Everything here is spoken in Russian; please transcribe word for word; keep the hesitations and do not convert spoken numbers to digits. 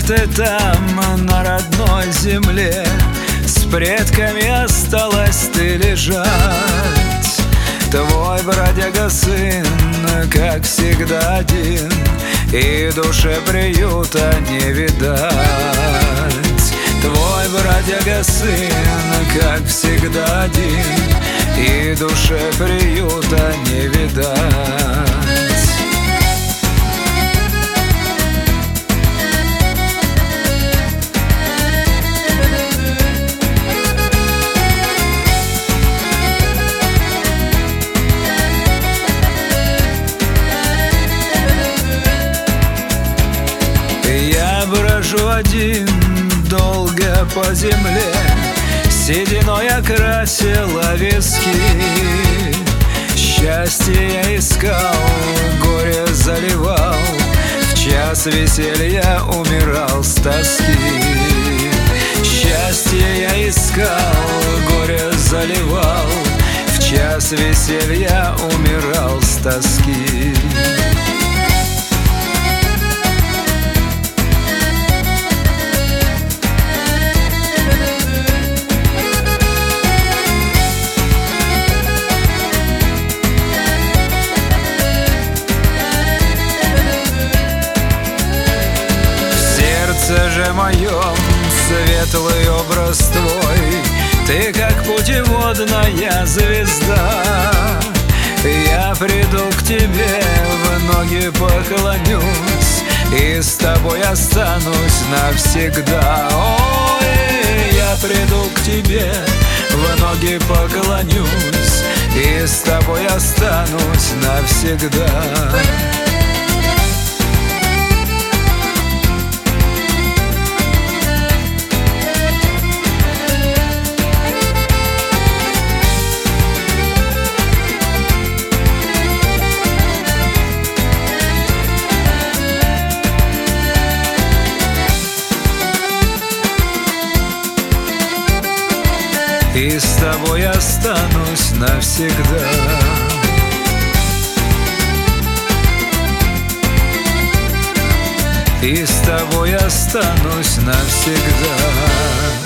ты там, на родной земле, с предками осталась ты лежать. Твой бродяга сын, как всегда, один, и душе приюта не видать. Твой бродяга сын, как всегда, один, и душе приюта не видать. Я брожу один долго по земле, сединой окрасила виски. Счастье я искал, горе заливал, в час веселья умирал с тоски. Счастье я искал, горе заливал, в час веселья умирал с тоски. В сердце же моем светлый образ твой, ты как путеводная звезда. Я приду к тебе, в ноги поклонюсь, и с тобой останусь навсегда. Ой, я приду к тебе, в ноги поклонюсь, и с тобой останусь навсегда. И с тобой останусь навсегда. И с тобой останусь навсегда.